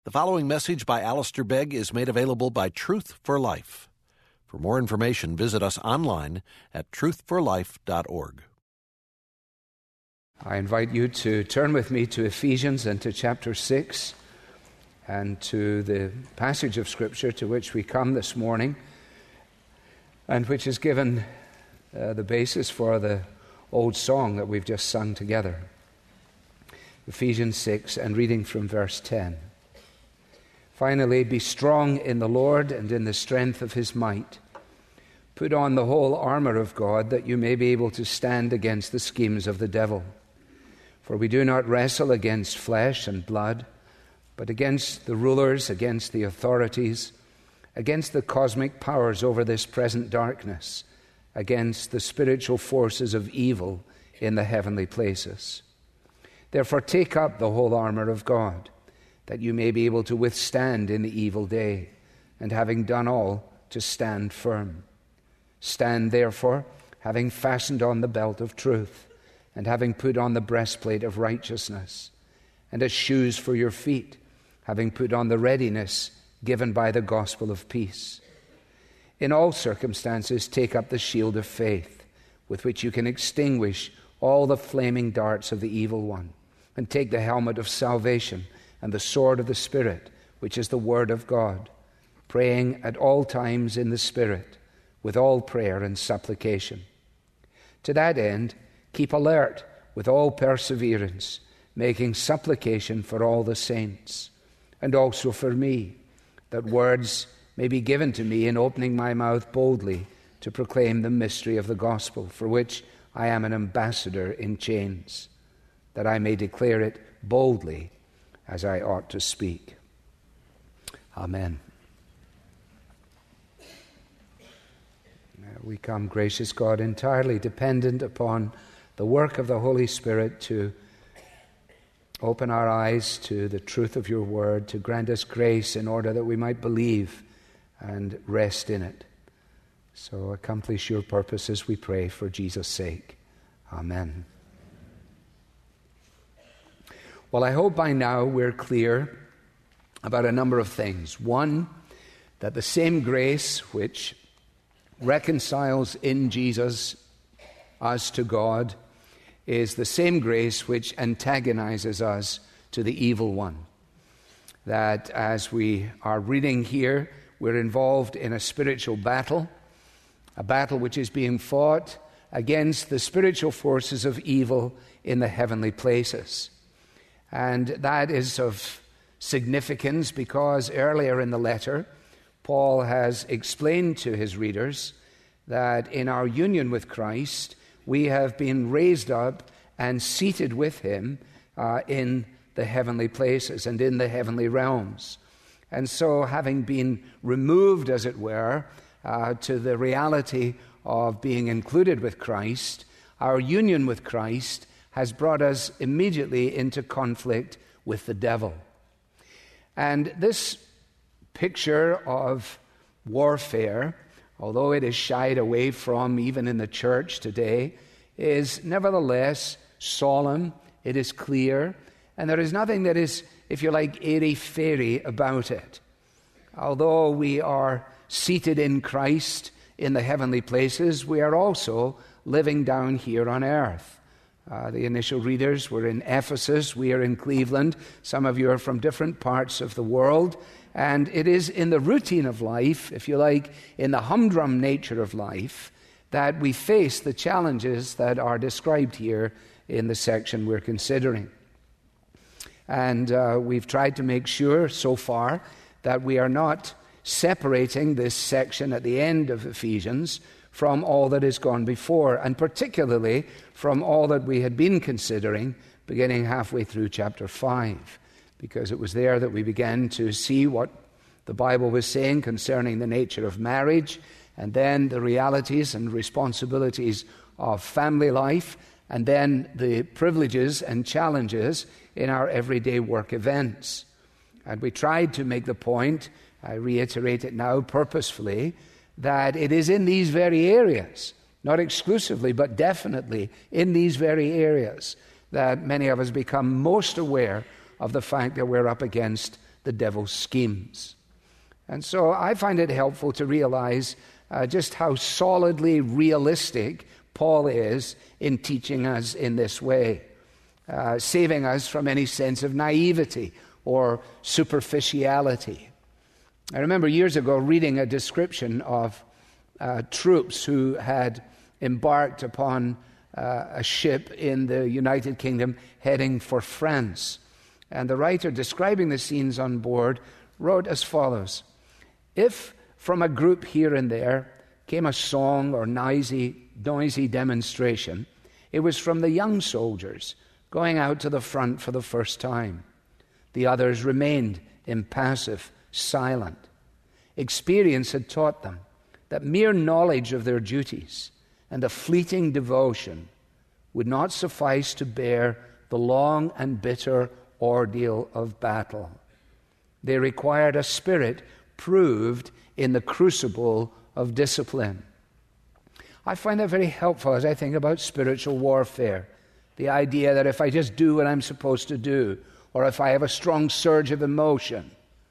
The following message by Alistair Begg is made available by Truth for Life. For more information, visit us online at truthforlife.org. I invite you to turn with me to Ephesians and to chapter 6 and to the passage of Scripture to which we come this morning and which is given the basis for the old song that we've just sung together. Ephesians 6 and reading from verse 10. Finally, be strong in the Lord and in the strength of his might. Put on the whole armor of God, that you may be able to stand against the schemes of the devil. For we do not wrestle against flesh and blood, but against the rulers, against the authorities, against the cosmic powers over this present darkness, against the spiritual forces of evil in the heavenly places. Therefore take up the whole armor of God, that you may be able to withstand in the evil day, and having done all, to stand firm. Stand therefore, having fastened on the belt of truth, and having put on the breastplate of righteousness, and as shoes for your feet, having put on the readiness given by the gospel of peace. In all circumstances take up the shield of faith, with which you can extinguish all the flaming darts of the evil one, and take the helmet of salvation and the sword of the Spirit, which is the word of God, praying at all times in the Spirit, with all prayer and supplication. To that end, keep alert with all perseverance, making supplication for all the saints, and also for me, that words may be given to me in opening my mouth boldly to proclaim the mystery of the gospel, for which I am an ambassador in chains, that I may declare it boldly as I ought to speak. Amen. We come, gracious God, entirely dependent upon the work of the Holy Spirit to open our eyes to the truth of your word, to grant us grace in order that we might believe and rest in it. So accomplish your purposes, we pray, for Jesus' sake. Amen. Well, I hope by now we're clear about a number of things. One, that the same grace which reconciles in Jesus us to God is the same grace which antagonizes us to the evil one. That as we are reading here, we're involved in a spiritual battle, a battle which is being fought against the spiritual forces of evil in the heavenly places. And that is of significance because earlier in the letter, Paul has explained to his readers that in our union with Christ, we have been raised up and seated with him in the heavenly places and in the heavenly realms. And so having been removed, as it were, to the reality of being included with Christ, our union with Christ has brought us immediately into conflict with the devil. And this picture of warfare, although it is shied away from even in the church today, is nevertheless solemn, it is clear, and there is nothing that is, if you like, airy-fairy about it. Although we are seated in Christ in the heavenly places, we are also living down here on earth. The initial readers were in Ephesus. We are in Cleveland. Some of you are from different parts of the world. And it is in the routine of life, if you like, in the humdrum nature of life, that we face the challenges that are described here in the section we're considering. And we've tried to make sure so far that we are not separating this section at the end of Ephesians from all that has gone before, and particularly from all that we had been considering beginning halfway through chapter 5, because it was there that we began to see what the Bible was saying concerning the nature of marriage, and then the realities and responsibilities of family life, and then the privileges and challenges in our everyday work events. And we tried to make the point, I reiterate it now purposefully, that it is in these very areas, not exclusively, but definitely in these very areas, that many of us become most aware of the fact that we're up against the devil's schemes. And so I find it helpful to realize just how solidly realistic Paul is in teaching us in this way, saving us from any sense of naivety or superficiality. I remember years ago reading a description of troops who had embarked upon a ship in the United Kingdom heading for France. And the writer describing the scenes on board wrote as follows: "If from a group here and there came a song or noisy demonstration, it was from the young soldiers going out to the front for the first time. The others remained impassive, silent. Experience had taught them that mere knowledge of their duties and a fleeting devotion would not suffice to bear the long and bitter ordeal of battle. They required a spirit proved in the crucible of discipline." I find that very helpful as I think about spiritual warfare. The idea that if I just do what I'm supposed to do, or if I have a strong surge of emotion,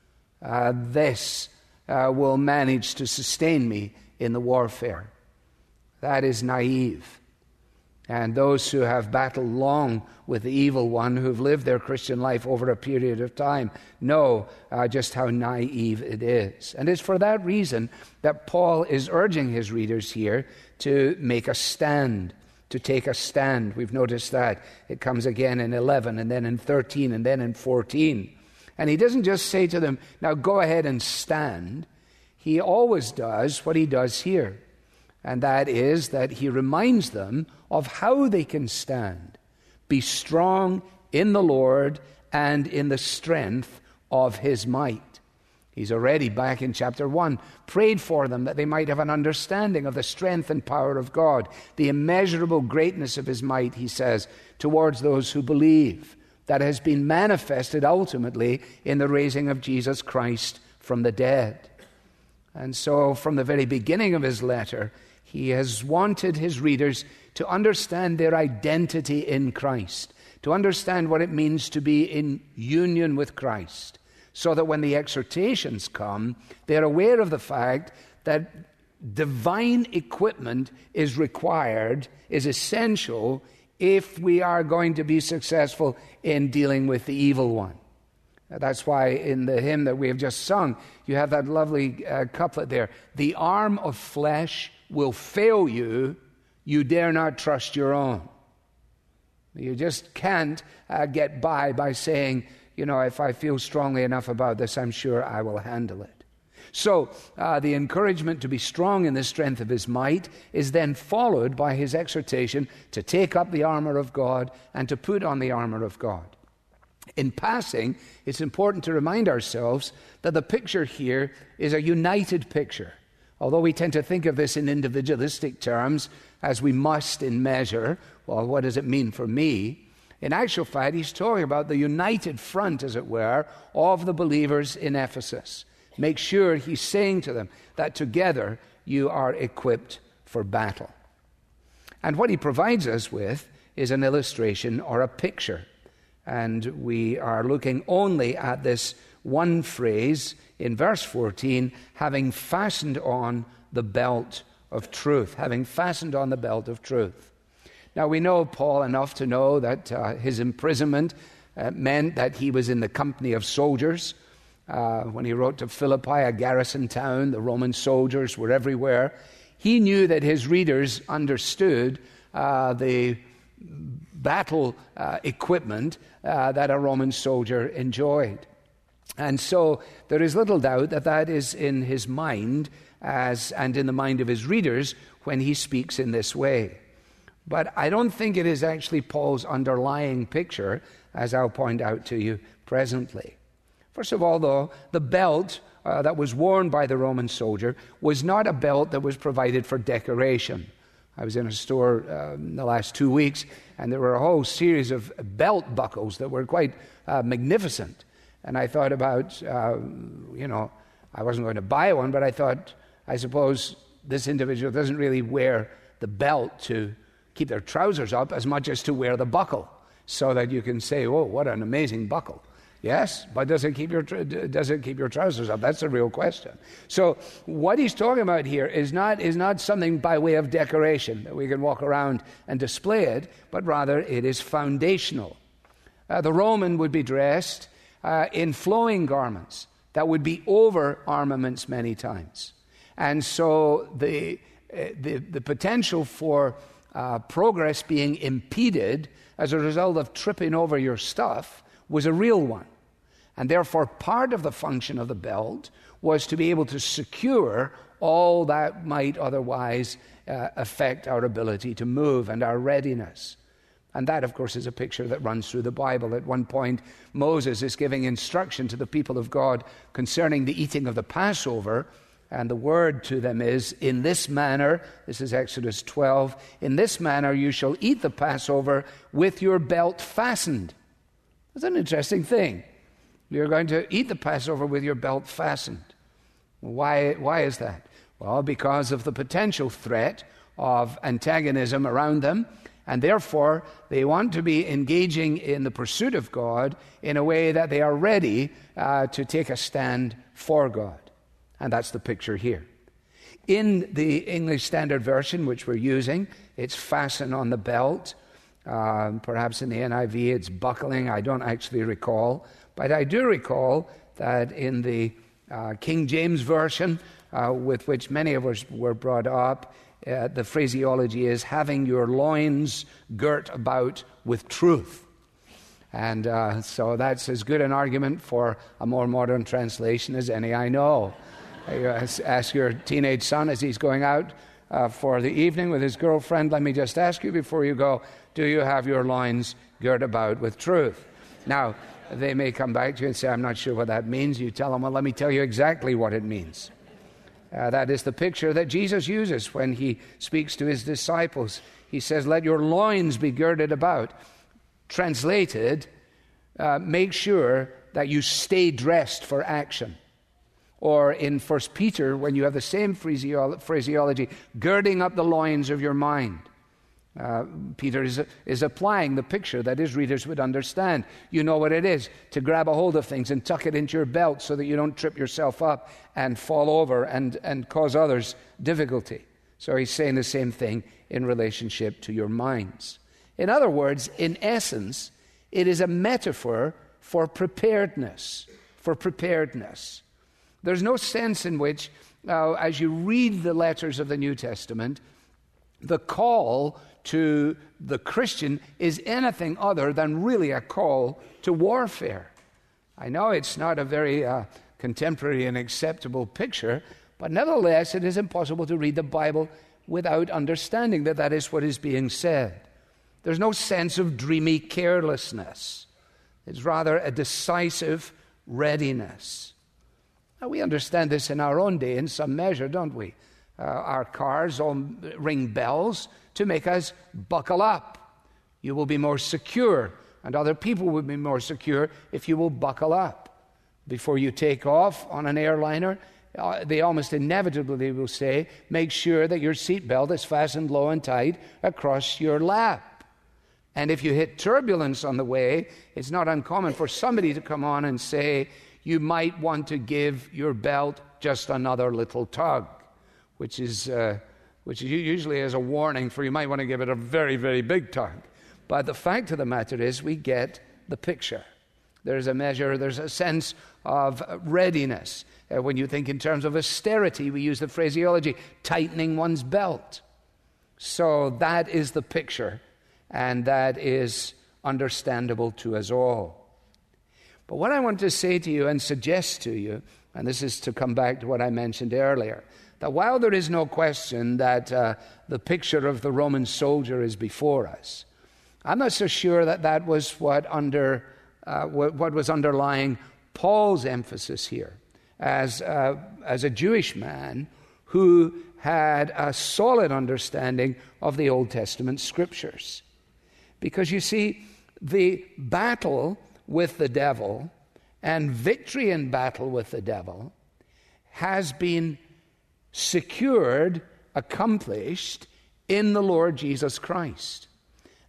this will manage to sustain me in the warfare. That is naive. And those who have battled long with the evil one, who've lived their Christian life over a period of time, know just how naive it is. And it's for that reason that Paul is urging his readers here to make a stand, to take a stand. We've noticed that. It comes again in 11, and then in 13, and then in 14. And he doesn't just say to them, now go ahead and stand. He always does what he does here. And that is that he reminds them of how they can stand. Be strong in the Lord and in the strength of his might. He's already, back in chapter 1, prayed for them that they might have an understanding of the strength and power of God, the immeasurable greatness of his might, he says, towards those who believe, that has been manifested ultimately in the raising of Jesus Christ from the dead. And so from the very beginning of his letter, he has wanted his readers to understand their identity in Christ, to understand what it means to be in union with Christ, so that when the exhortations come, they're aware of the fact that divine equipment is required, is essential, if we are going to be successful in dealing with the evil one. That's why in the hymn that we have just sung, you have that lovely couplet there. The arm of flesh will fail you, you dare not trust your own. You just can't get by saying, if I feel strongly enough about this, I'm sure I will handle it. So the encouragement to be strong in the strength of his might is then followed by his exhortation to take up the armor of God and to put on the armor of God. In passing, it's important to remind ourselves that the picture here is a united picture. Although we tend to think of this in individualistic terms, as we must in measure, well, what does it mean for me? In actual fact, he's talking about the united front, as it were, of the believers in Ephesus. Make sure he's saying to them that together you are equipped for battle. And what he provides us with is an illustration or a picture. And we are looking only at this one phrase in verse 14, having fastened on the belt of truth. Having fastened on the belt of truth. Now we know Paul enough to know that his imprisonment meant that he was in the company of soldiers. When he wrote to Philippi, a garrison town, the Roman soldiers were everywhere. He knew that his readers understood the battle equipment that a Roman soldier enjoyed. And so there is little doubt that that is in his mind and in the mind of his readers when he speaks in this way. But I don't think it is actually Paul's underlying picture, as I'll point out to you presently. First of all, though, the belt that was worn by the Roman soldier was not a belt that was provided for decoration. I was in a store in the last 2 weeks, and there were a whole series of belt buckles that were quite magnificent. And I thought about, I wasn't going to buy one, but I thought, I suppose this individual doesn't really wear the belt to keep their trousers up as much as to wear the buckle, so that you can say, oh, what an amazing buckle. Yes, but does it keep your trousers up? That's a real question. So what he's talking about here is not something by way of decoration that we can walk around and display it, but rather it is foundational. The Roman would be dressed in flowing garments that would be over armaments many times. And so the potential for progress being impeded as a result of tripping over your stuff was a real one. And therefore, part of the function of the belt was to be able to secure all that might otherwise affect our ability to move and our readiness. And that, of course, is a picture that runs through the Bible. At one point, Moses is giving instruction to the people of God concerning the eating of the Passover, and the word to them is, in this manner, this is Exodus 12, in this manner you shall eat the Passover with your belt fastened. That's an interesting thing. You're going to eat the Passover with your belt fastened. Why is that? Well, because of the potential threat of antagonism around them, and therefore they want to be engaging in the pursuit of God in a way that they are ready to take a stand for God. And that's the picture here. In the English Standard Version, which we're using, it's fastened on the belt. Perhaps in the NIV it's buckling. I don't actually recall. But I do recall that in the King James Version, with which many of us were brought up, the phraseology is having your loins girt about with truth. And so that's as good an argument for a more modern translation as any I know. You ask your teenage son as he's going out for the evening with his girlfriend, let me just ask you before you go, do you have your loins girt about with truth? Now, they may come back to you and say, I'm not sure what that means. You tell them, well, let me tell you exactly what it means. That is the picture that Jesus uses when he speaks to his disciples. He says, let your loins be girded about. Translated, make sure that you stay dressed for action. Or in 1 Peter, when you have the same phraseology, girding up the loins of your mind. Peter is applying the picture that his readers would understand. You know what it is, to grab a hold of things and tuck it into your belt so that you don't trip yourself up and fall over and cause others difficulty. So he's saying the same thing in relationship to your minds. In other words, in essence, it is a metaphor for preparedness. There's no sense in which, as you read the letters of the New Testament, the call to the Christian is anything other than really a call to warfare. I know it's not a very contemporary and acceptable picture, but nevertheless it is impossible to read the Bible without understanding that that is what is being said. There's no sense of dreamy carelessness. It's rather a decisive readiness. Now, we understand this in our own day in some measure, don't we? Our cars all ring bells to make us buckle up. You will be more secure, and other people will be more secure if you will buckle up. Before you take off on an airliner, they almost inevitably will say, make sure that your seatbelt is fastened low and tight across your lap. And if you hit turbulence on the way, it's not uncommon for somebody to come on and say, you might want to give your belt just another little tug, which is usually as a warning for you might want to give it a very, very big tug. But the fact of the matter is we get the picture. There's a sense of readiness. When you think in terms of austerity, we use the phraseology, tightening one's belt. So that is the picture, and that is understandable to us all. But what I want to say to you and suggest to you, and this is to come back to what I mentioned earlier, that while there is no question that the picture of the Roman soldier is before us, I'm not so sure that that was what was underlying Paul's emphasis here as a Jewish man who had a solid understanding of the Old Testament scriptures. Because you see, the battle with the devil and victory in battle with the devil has been secured, accomplished in the Lord Jesus Christ.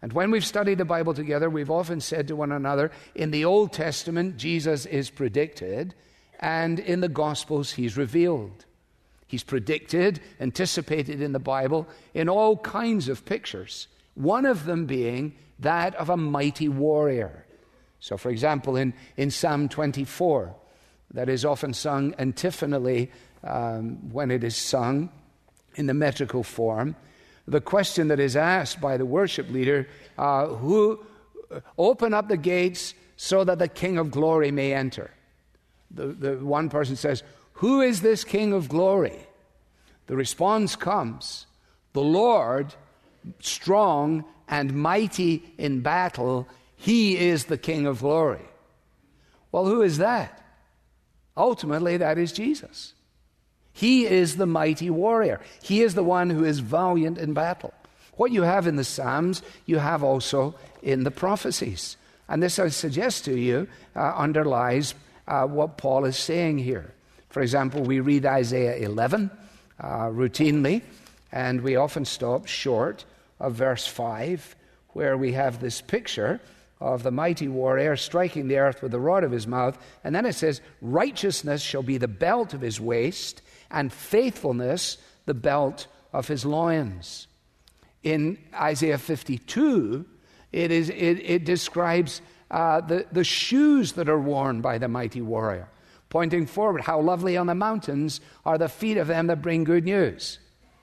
And when we've studied the Bible together, we've often said to one another, in the Old Testament, Jesus is predicted, and in the Gospels, he's revealed. He's predicted, anticipated in the Bible, in all kinds of pictures, one of them being that of a mighty warrior. So, for example, in Psalm 24, that is often sung antiphonally when it is sung in the metrical form, the question that is asked by the worship leader, who open up the gates so that the King of Glory may enter. The one person says, who is this King of Glory? The response comes, the Lord, strong and mighty in battle, he is the King of Glory. Well, who is that? Ultimately, that is Jesus. He is the mighty warrior. He is the one who is valiant in battle. What you have in the Psalms, you have also in the prophecies. And this, I suggest to you, underlies what Paul is saying here. For example, we read Isaiah 11 routinely, and we often stop short of verse 5, where we have this picture of the mighty warrior striking the earth with the rod of his mouth. And then it says, righteousness shall be the belt of his waist, and faithfulness the belt of his loins. In Isaiah 52, it describes the shoes that are worn by the mighty warrior, pointing forward. How lovely on the mountains are the feet of them that bring good news.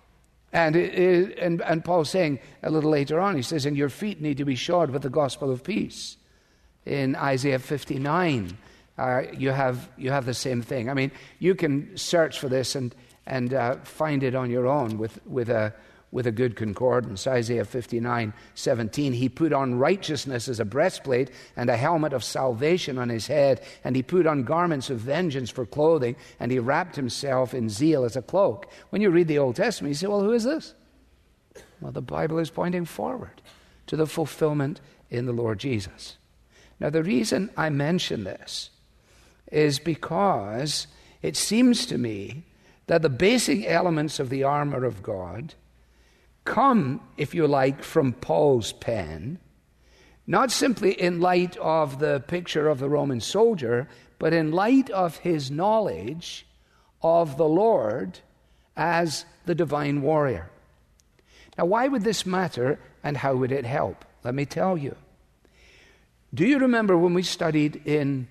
And Paul's saying a little later on, he says, and your feet need to be shod with the gospel of peace. In Isaiah 59, you have the same thing. I mean, you can search for this and find it on your own with a good concordance. Isaiah 59:17. He put on righteousness as a breastplate and a helmet of salvation on his head, and he put on garments of vengeance for clothing, and he wrapped himself in zeal as a cloak. When you read the Old Testament, you say, well, who is this? Well, the Bible is pointing forward to the fulfillment in the Lord Jesus. Now, the reason I mention this is because it seems to me that the basic elements of the armor of God come, if you like, from Paul's pen, not simply in light of the picture of the Roman soldier, but in light of his knowledge of the Lord as the divine warrior. Now, why would this matter, and how would it help? Let me tell you. Do you remember when we studied in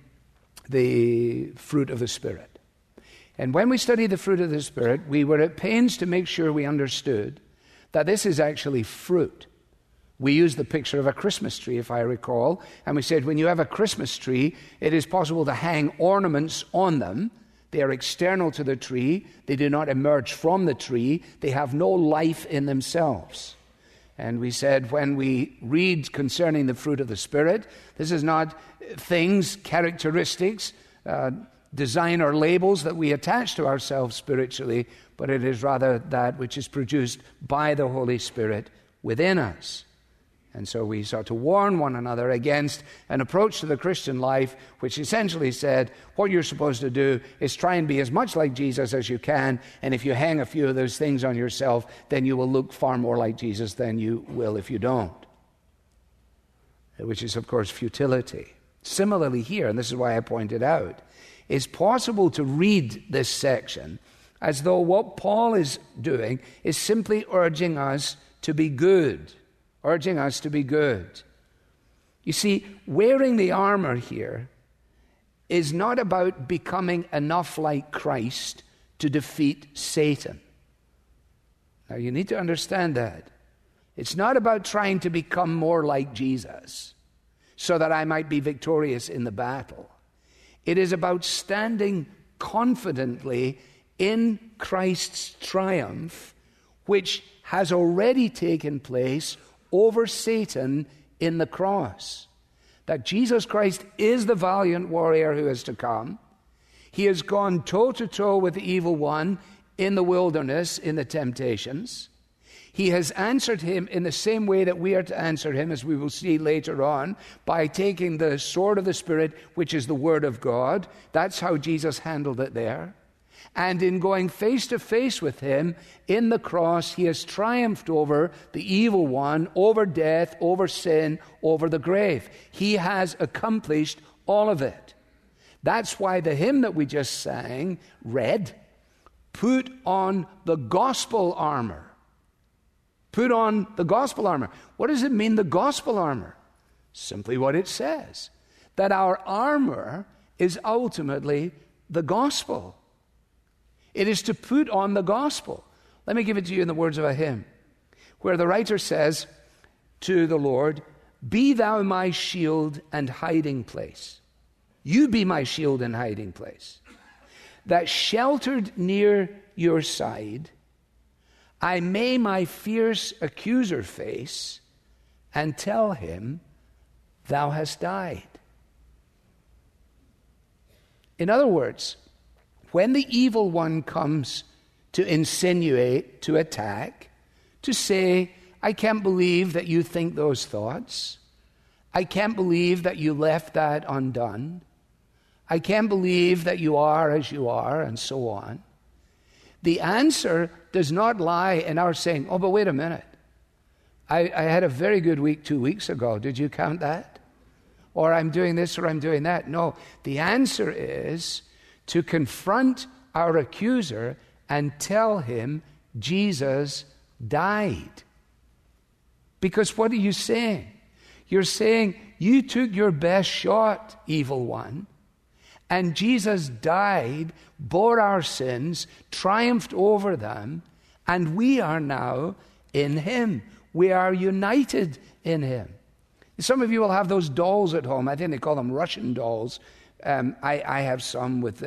the fruit of the Spirit? And when we studied the fruit of the Spirit, we were at pains to make sure we understood that this is actually fruit. We used the picture of a Christmas tree, if I recall, and we said when you have a Christmas tree, it is possible to hang ornaments on them. They are external to the tree. They do not emerge from the tree. They have no life in themselves. And we said when we read concerning the fruit of the Spirit, this is not things, characteristics, design or labels that we attach to ourselves spiritually, but it is rather that which is produced by the Holy Spirit within us. And so we sought to warn one another against an approach to the Christian life which essentially said what you're supposed to do is try and be as much like Jesus as you can, and if you hang a few of those things on yourself, then you will look far more like Jesus than you will if you don't. Which is, of course, futility. Similarly here, and this is why I pointed out, it's possible to read this section as though what Paul is doing is simply urging us to be good. Urging us to be good. You see, wearing the armor here is not about becoming enough like Christ to defeat Satan. Now, you need to understand that. It's not about trying to become more like Jesus so that I might be victorious in the battle. It is about standing confidently in Christ's triumph, which has already taken place over Satan in the cross. That Jesus Christ is the valiant warrior who is to come. He has gone toe-to-toe with the evil one in the wilderness, in the temptations. He has answered him in the same way that we are to answer him, as we will see later on, by taking the sword of the Spirit, which is the Word of God. That's how Jesus handled it there. And in going face to face with him in the cross, he has triumphed over the evil one, over death, over sin, over the grave. He has accomplished all of it. That's why the hymn that we just read, put on the gospel armor. Put on the gospel armor. What does it mean, the gospel armor? Simply what it says, that our armor is ultimately the gospel. It is to put on the gospel. Let me give it to you in the words of a hymn, where the writer says to the Lord, "Be thou my shield and hiding place. You be my shield and hiding place, that sheltered near your side, I may my fierce accuser face and tell him, thou hast died." In other words, when the evil one comes to insinuate, to attack, to say, I can't believe that you think those thoughts. I can't believe that you left that undone. I can't believe that you are as you are, and so on. The answer does not lie in our saying, oh, but wait a minute. I had a very good week 2 weeks ago. Did you count that? Or I'm doing this or I'm doing that. No, the answer is to confront our accuser and tell him Jesus died. Because what are you saying? You're saying you took your best shot, evil one, and Jesus died, bore our sins, triumphed over them, and we are now in him. We are united in him. Some of you will have those dolls at home. I think they call them Russian dolls. I have some with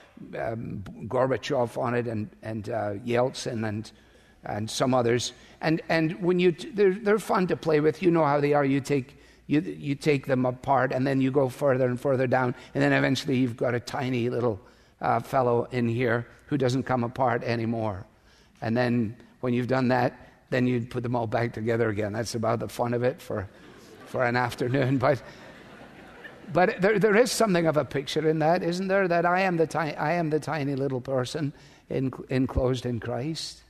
Gorbachev on it and Yeltsin and some others. And when they're fun to play with. You know how they are. You take them apart, and then you go further and further down, and then eventually you've got a tiny little fellow in here who doesn't come apart anymore. And then when you've done that, then you put them all back together again. That's about the fun of it for an afternoon. But there is something of a picture in that, isn't there? That I am the tiny little person enclosed in Christ.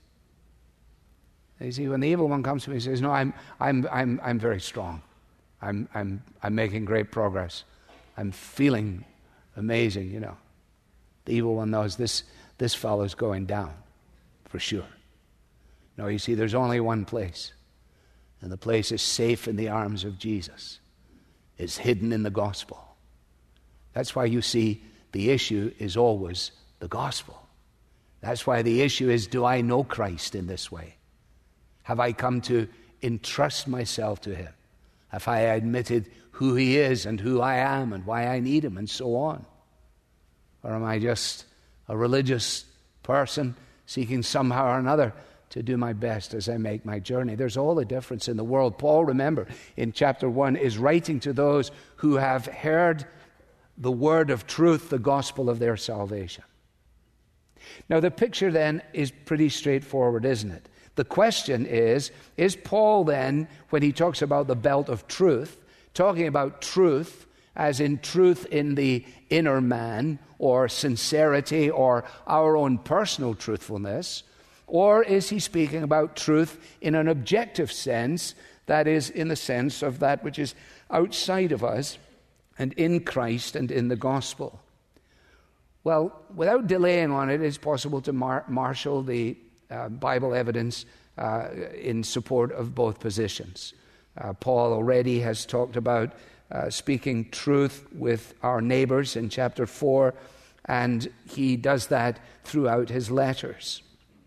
You see, when the evil one comes to me and says, "No, I'm very strong. I'm making great progress. I'm feeling amazing," you know. The evil one knows this fellow's going down for sure. No, you see, there's only one place, and the place is safe in the arms of Jesus. It's hidden in the gospel. That's why you see the issue is always the gospel. That's why the issue is, do I know Christ in this way? Have I come to entrust myself to him? Have I admitted who he is and who I am and why I need him and so on? Or am I just a religious person seeking somehow or another to do my best as I make my journey? There's all the difference in the world. Paul, remember, in chapter 1, is writing to those who have heard the word of truth, the gospel of their salvation. Now, the picture then is pretty straightforward, isn't it? The question is Paul then, when he talks about the belt of truth, talking about truth as in truth in the inner man, or sincerity, or our own personal truthfulness? Or is he speaking about truth in an objective sense, that is, in the sense of that which is outside of us and in Christ and in the gospel? Well, without delaying on it, it's possible to marshal the Bible evidence in support of both positions. Paul already has talked about speaking truth with our neighbors in chapter 4, and he does that throughout his letters.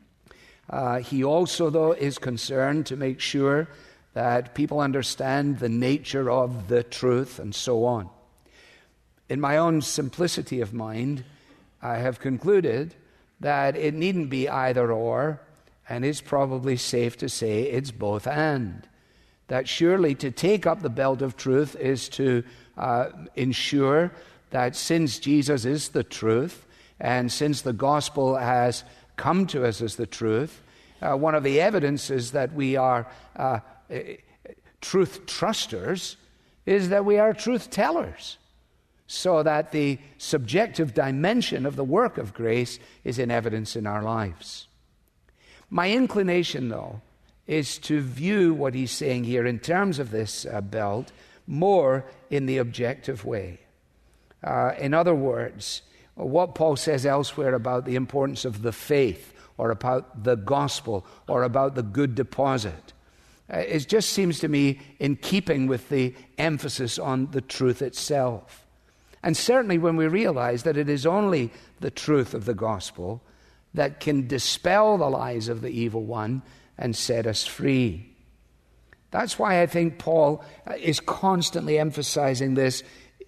He also, though, is concerned to make sure that people understand the nature of the truth and so on. In my own simplicity of mind, I have concluded that it needn't be either or, and it's probably safe to say it's both and. That surely to take up the belt of truth is to ensure that since Jesus is the truth, and since the gospel has come to us as the truth, one of the evidences that we are truth trusters is that we are truth tellers. so that the subjective dimension of the work of grace is in evidence in our lives. My inclination, though, is to view what he's saying here in terms of this belt more in the objective way. In other words, what Paul says elsewhere about the importance of the faith, or about the gospel, or about the good deposit, it just seems to me in keeping with the emphasis on the truth itself. And certainly when we realize that it is only the truth of the gospel that can dispel the lies of the evil one and set us free. That's why I think Paul is constantly emphasizing this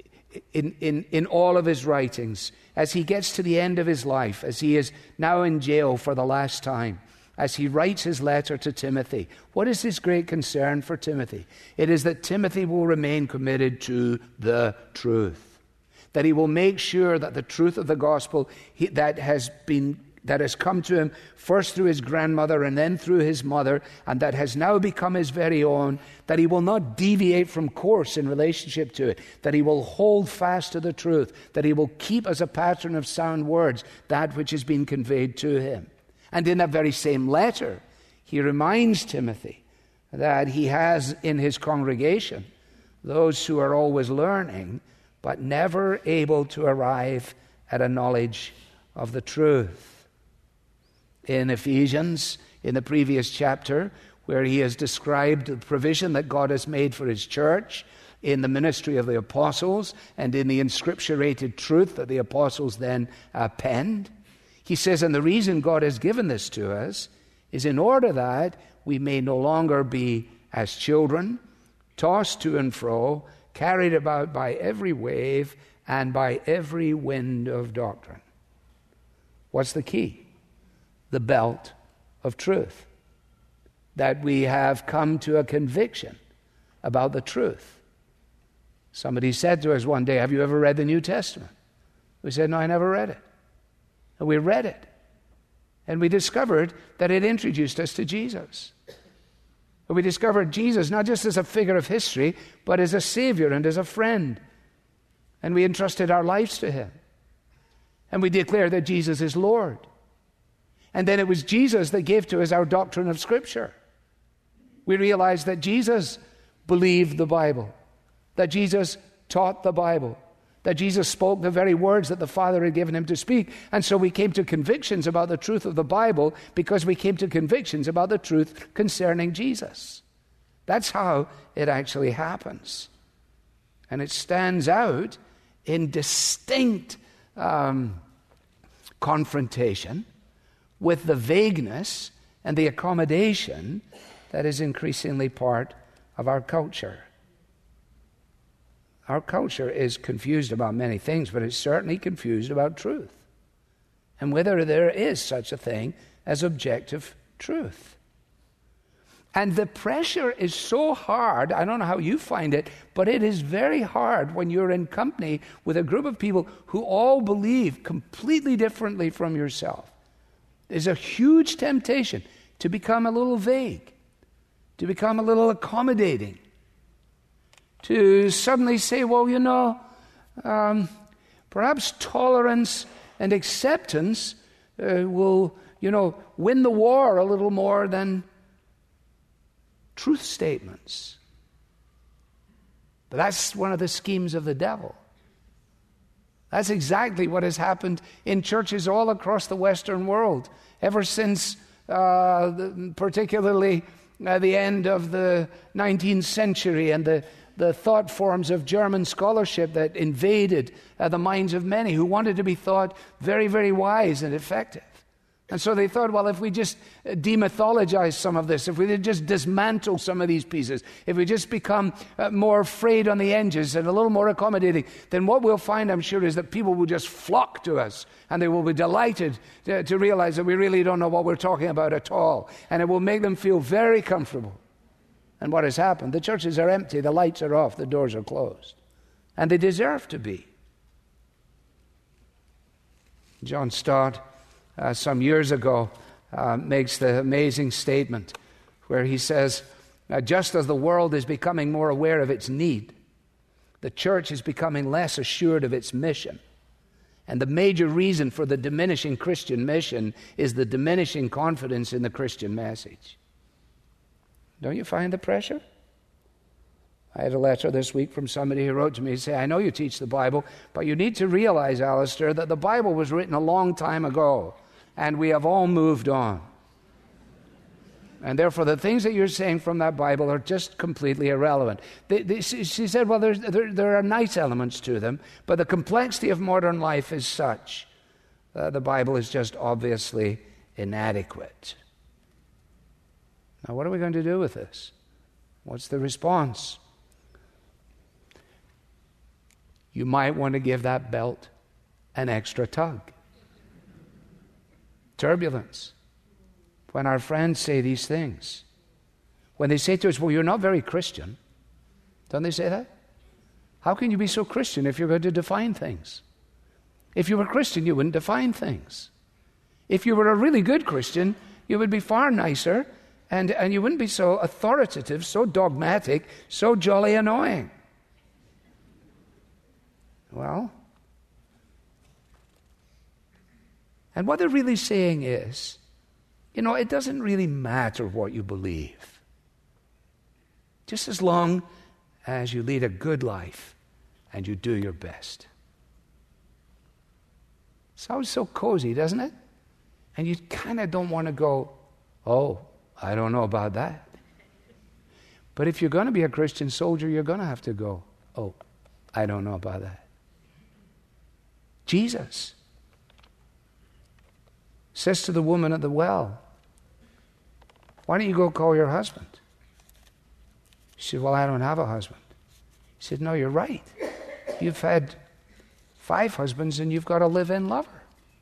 in all of his writings. As he gets to the end of his life, as he is now in jail for the last time, as he writes his letter to Timothy, what is his great concern for Timothy? It is that Timothy will remain committed to the truth, that he will make sure that the truth of the gospel that has come to him first through his grandmother and then through his mother, and that has now become his very own, that he will not deviate from course in relationship to it, that he will hold fast to the truth, that he will keep as a pattern of sound words that which has been conveyed to him. And in that very same letter, he reminds Timothy that he has in his congregation those who are always learning, but never able to arrive at a knowledge of the truth. In Ephesians, in the previous chapter, where he has described the provision that God has made for his church in the ministry of the apostles and in the inscripturated truth that the apostles then penned, he says, and the reason God has given this to us is in order that we may no longer be as children, tossed to and fro, carried about by every wave and by every wind of doctrine. What's the key? The belt of truth. That we have come to a conviction about the truth. Somebody said to us one day, have you ever read the New Testament? We said, no, I never read it. And we read it. And we discovered that it introduced us to Jesus. And we discovered Jesus not just as a figure of history, but as a Savior and as a friend. And we entrusted our lives to him. And we declared that Jesus is Lord. And then it was Jesus that gave to us our doctrine of Scripture. We realized that Jesus believed the Bible, that Jesus taught the Bible, that Jesus spoke the very words that the Father had given him to speak. And so we came to convictions about the truth of the Bible because we came to convictions about the truth concerning Jesus. That's how it actually happens. And it stands out in distinct confrontation with the vagueness and the accommodation that is increasingly part of our culture. Our culture is confused about many things, but it's certainly confused about truth and whether there is such a thing as objective truth. And the pressure is so hard, I don't know how you find it, but it is very hard when you're in company with a group of people who all believe completely differently from yourself. There's a huge temptation to become a little vague, to become a little accommodating, to suddenly say, well, perhaps tolerance and acceptance will, win the war a little more than truth statements. But that's one of the schemes of the devil. That's exactly what has happened in churches all across the Western world ever since particularly the end of the 19th century and the thought forms of German scholarship that invaded the minds of many who wanted to be thought very, very wise and effective. And so they thought, well, if we just demythologize some of this, if we just dismantle some of these pieces, if we just become more frayed on the edges and a little more accommodating, then what we'll find, I'm sure, is that people will just flock to us and they will be delighted to realize that we really don't know what we're talking about at all. And it will make them feel very comfortable. And what has happened? The churches are empty, the lights are off, the doors are closed. And they deserve to be. John Stott, some years ago, makes the amazing statement where he says, just as the world is becoming more aware of its need, the church is becoming less assured of its mission. And the major reason for the diminishing Christian mission is the diminishing confidence in the Christian message. Don't you find the pressure? I had a letter this week from somebody who wrote to me and said, I know you teach the Bible, but you need to realize, Alistair, that the Bible was written a long time ago, and we have all moved on. And therefore, the things that you're saying from that Bible are just completely irrelevant. She said, well, there are nice elements to them, but the complexity of modern life is such the Bible is just obviously inadequate. Now, what are we going to do with this? What's the response? You might want to give that belt an extra tug. Turbulence. When our friends say these things, when they say to us, well, you're not very Christian, don't they say that? How can you be so Christian if you're going to define things? If you were Christian, you wouldn't define things. If you were a really good Christian, you would be far nicer, and you wouldn't be so authoritative, so dogmatic, so jolly annoying. Well, and what they're really saying is, it doesn't really matter what you believe. Just as long as you lead a good life and you do your best. Sounds so cozy, doesn't it? And you kind of don't want to go, oh, I don't know about that. But if you're going to be a Christian soldier, you're going to have to go, oh, I don't know about that. Jesus says to the woman at the well, why don't you go call your husband? She said, well, I don't have a husband. He said, no, you're right. You've had 5 husbands and you've got a live-in lover.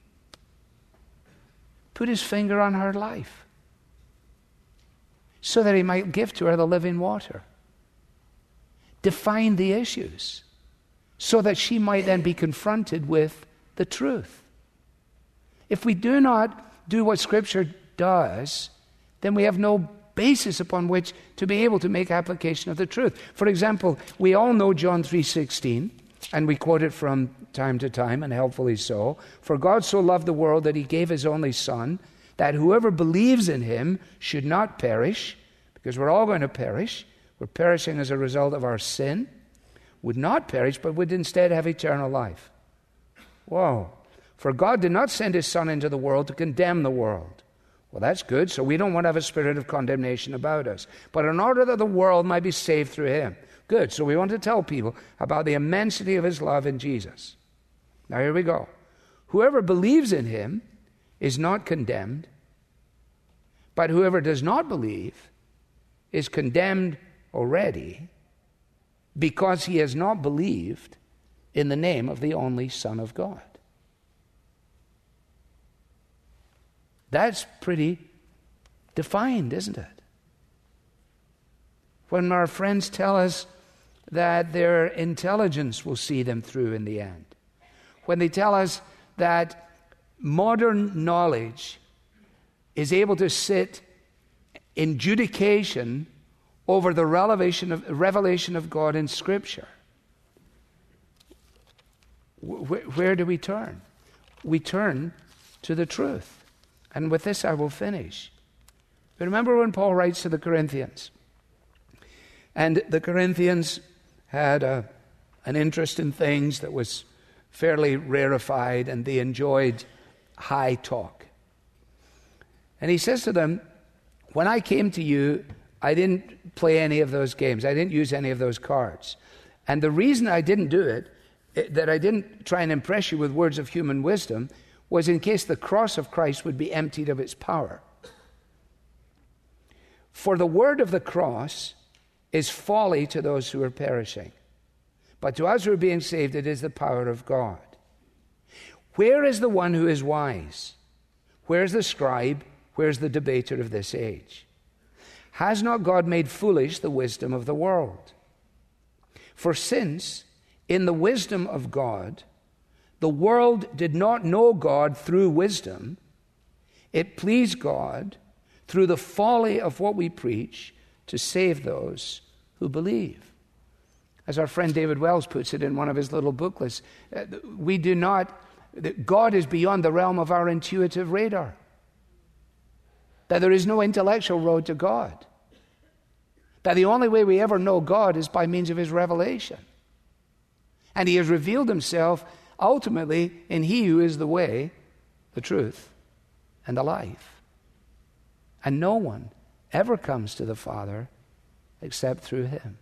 Put his finger on her life so that he might give to her the living water. Define the issues so that she might then be confronted with the truth. If we do not do what Scripture does, then we have no basis upon which to be able to make application of the truth. For example, we all know John 3:16, and we quote it from time to time, and helpfully so. For God so loved the world that he gave his only Son, that whoever believes in him should not perish, because we're all going to perish. We're perishing as a result of our sin. Would not perish, but would instead have eternal life. Whoa. For God did not send his Son into the world to condemn the world. Well, that's good, so we don't want to have a spirit of condemnation about us. But in order that the world might be saved through him. Good, so we want to tell people about the immensity of his love in Jesus. Now here we go. Whoever believes in him is not condemned, but whoever does not believe is condemned already because he has not believed in the name of the only Son of God. That's pretty defined, isn't it? When our friends tell us that their intelligence will see them through in the end. When they tell us that modern knowledge is able to sit in judication over the revelation of God in Scripture. Where do we turn? We turn to the truth. And with this I will finish. But remember when Paul writes to the Corinthians, and the Corinthians had an interest in things that was fairly rarefied, and they enjoyed high talk. And he says to them, when I came to you, I didn't play any of those games. I didn't use any of those cards. And the reason I didn't do it, that I didn't try and impress you with words of human wisdom, was in case the cross of Christ would be emptied of its power. For the word of the cross is folly to those who are perishing. But to us who are being saved, it is the power of God. Where is the one who is wise? Where is the scribe? Where is the debater of this age? Has not God made foolish the wisdom of the world? For since, in the wisdom of God, the world did not know God through wisdom, it pleased God, through the folly of what we preach, to save those who believe. As our friend David Wells puts it in one of his little booklets, God is beyond the realm of our intuitive radar. That there is no intellectual road to God. That the only way we ever know God is by means of his revelation. And he has revealed himself ultimately in he who is the way, the truth, and the life. And no one ever comes to the Father except through him.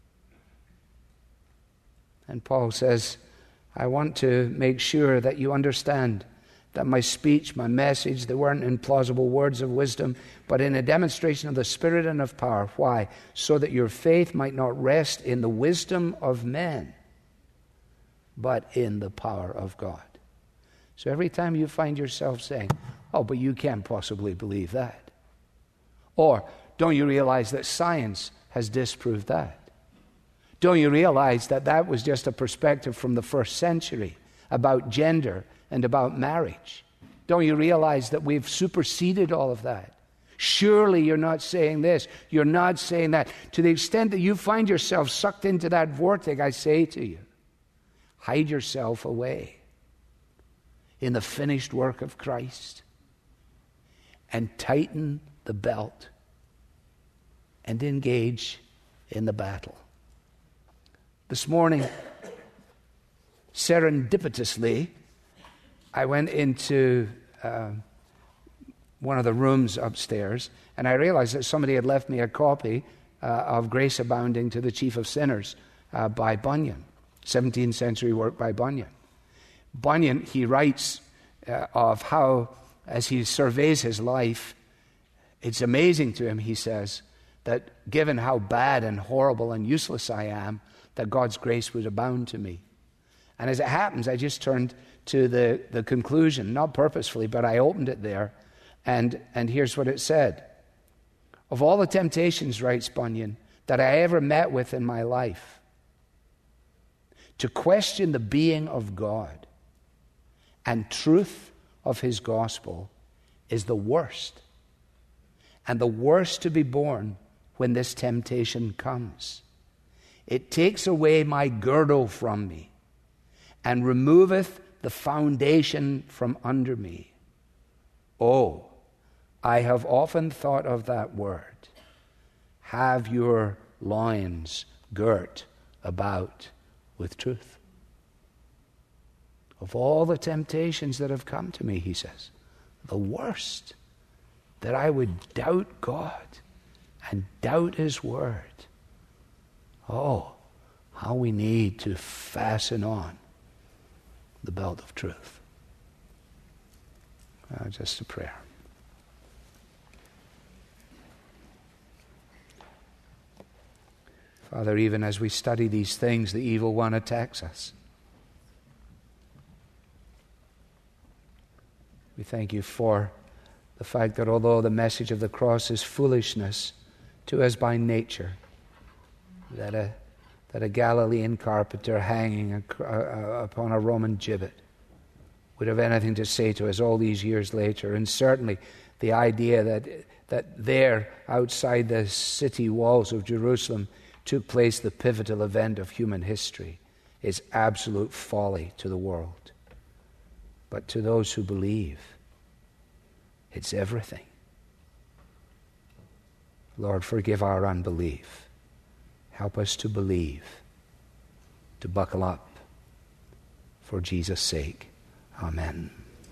And Paul says, I want to make sure that you understand that my speech, my message, they weren't implausible words of wisdom, but in a demonstration of the Spirit and of power. Why? So that your faith might not rest in the wisdom of men, but in the power of God. So every time you find yourself saying, oh, but you can't possibly believe that. Or, don't you realize that science has disproved that? Don't you realize that that was just a perspective from the first century about gender and about marriage? Don't you realize that we've superseded all of that? Surely you're not saying this, you're not saying that. To the extent that you find yourself sucked into that vortex, I say to you, hide yourself away in the finished work of Christ and tighten the belt and engage in the battle. This morning, serendipitously, I went into one of the rooms upstairs, and I realized that somebody had left me a copy of Grace Abounding to the Chief of Sinners by Bunyan, 17th century work by Bunyan. Bunyan, he writes of how, as he surveys his life, it's amazing to him, he says, that given how bad and horrible and useless I am, that God's grace would abound to me. And as it happens, I just turned to the conclusion, not purposefully, but I opened it there, and here's what it said. Of all the temptations, writes Bunyan, that I ever met with in my life, to question the being of God and truth of his gospel is the worst, and the worst to be borne when this temptation comes. It takes away my girdle from me and removeth the foundation from under me. Oh, I have often thought of that word. Have your loins girt about with truth. Of all the temptations that have come to me, he says, the worst, that I would doubt God and doubt his word. Oh, how we need to fasten on the belt of truth. Just a prayer. Father, even as we study these things, the evil one attacks us. We thank you for the fact that although the message of the cross is foolishness to us by nature, that a Galilean carpenter hanging upon a Roman gibbet would have anything to say to us all these years later. And certainly the idea that there, outside the city walls of Jerusalem, took place the pivotal event of human history is absolute folly to the world. But to those who believe, it's everything. Lord, forgive our unbelief. Help us to believe, to buckle up for Jesus' sake. Amen.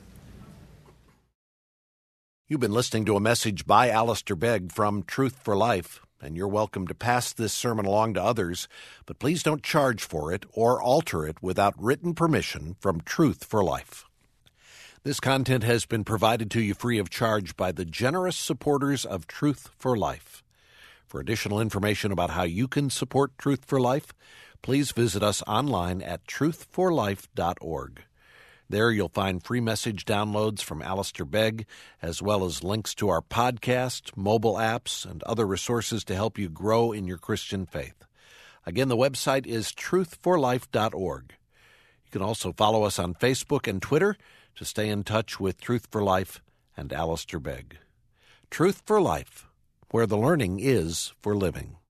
You've been listening to a message by Alistair Begg from Truth for Life, and you're welcome to pass this sermon along to others, but please don't charge for it or alter it without written permission from Truth for Life. This content has been provided to you free of charge by the generous supporters of Truth for Life. For additional information about how you can support Truth for Life, please visit us online at truthforlife.org. There you'll find free message downloads from Alistair Begg, as well as links to our podcast, mobile apps, and other resources to help you grow in your Christian faith. Again, the website is truthforlife.org. You can also follow us on Facebook and Twitter to stay in touch with Truth for Life and Alistair Begg. Truth for Life, where the learning is for living.